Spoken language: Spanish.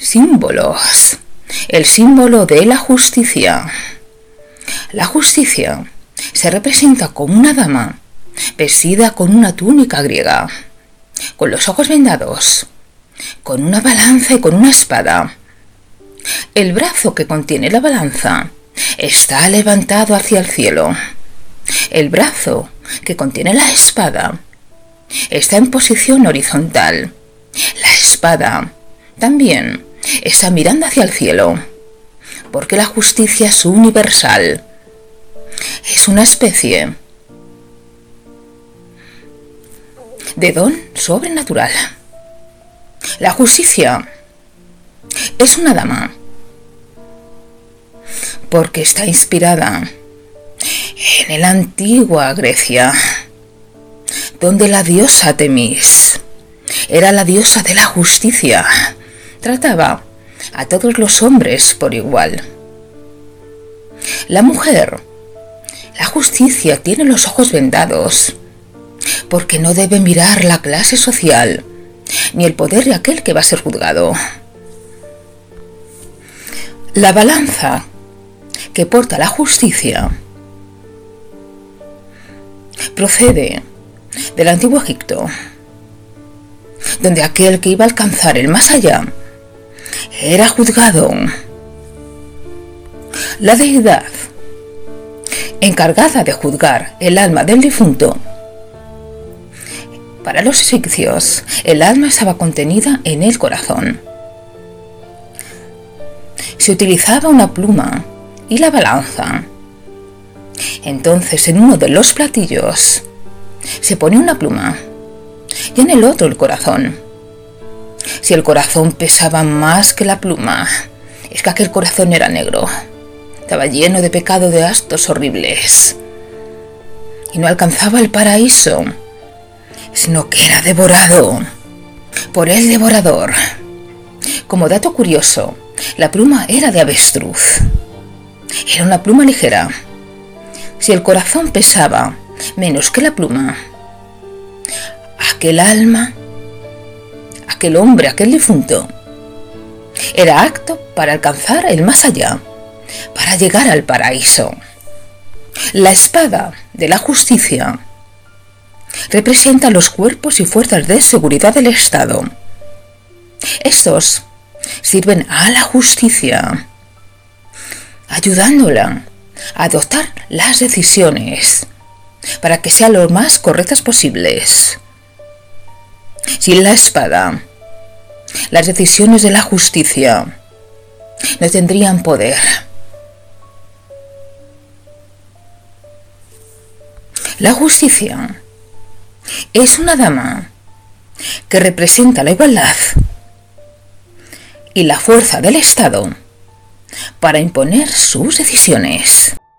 Símbolos. El símbolo de la justicia. La justicia se representa como una dama vestida con una túnica griega, con los ojos vendados, con una balanza y con una espada. El brazo que contiene la balanza está levantado hacia el cielo. El brazo que contiene la espada está en posición horizontal. La espada también está mirando hacia el cielo, porque la justicia es universal. Es una especie de don sobrenatural. La justicia es una dama, porque está inspirada en la antigua Grecia, donde la diosa Temis era la diosa de la justicia. Trataba a todos los hombres por igual. La mujer, la justicia, tiene los ojos vendados, porque no debe mirar la clase social, ni el poder de aquel que va a ser juzgado. La balanza que porta la justicia procede del antiguo Egipto, donde aquel que iba a alcanzar el más allá era juzgado. La deidad encargada de juzgar el alma del difunto. Para los egipcios, el alma estaba contenida en el corazón. Se utilizaba una pluma y la balanza. Entonces, en uno de los platillos se ponía una pluma y en el otro el corazón. Si el corazón pesaba más que la pluma, es que aquel corazón era negro. Estaba lleno de pecado, de actos horribles, y no alcanzaba el paraíso, sino que era devorado por el devorador. Como dato curioso, la pluma era de avestruz. Era una pluma ligera. Si el corazón pesaba menos que la pluma, aquel alma, aquel hombre, aquel difunto, era apto para alcanzar el más allá, para llegar al paraíso. La espada de la justicia representa los cuerpos y fuerzas de seguridad del Estado. Estos sirven a la justicia, ayudándola a adoptar las decisiones para que sean lo más correctas posibles. Sin la espada, las decisiones de la justicia no tendrían poder. La justicia es una dama que representa la igualdad y la fuerza del Estado para imponer sus decisiones.